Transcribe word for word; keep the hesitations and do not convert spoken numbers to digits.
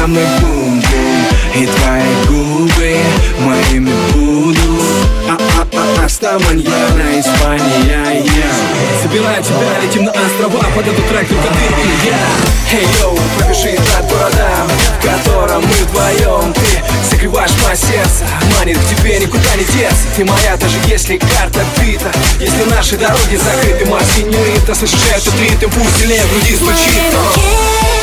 со мной бум-бум, и твои губы моими будут. А-а-а, Аста маньяна, Испания, я собираю тебя, летим на острова, под этот трек только ты и я. Эй, йоу, пробежи над городом, в котором мы вдвоем. Ты согреваешь мое сердце, манит к тебе никуда не деться. Ты моя, даже если карта бита, если наши дороги закрыты, моя синьорита. Слышишь этот ритм, пусть сильнее в груди В моей звучит. руке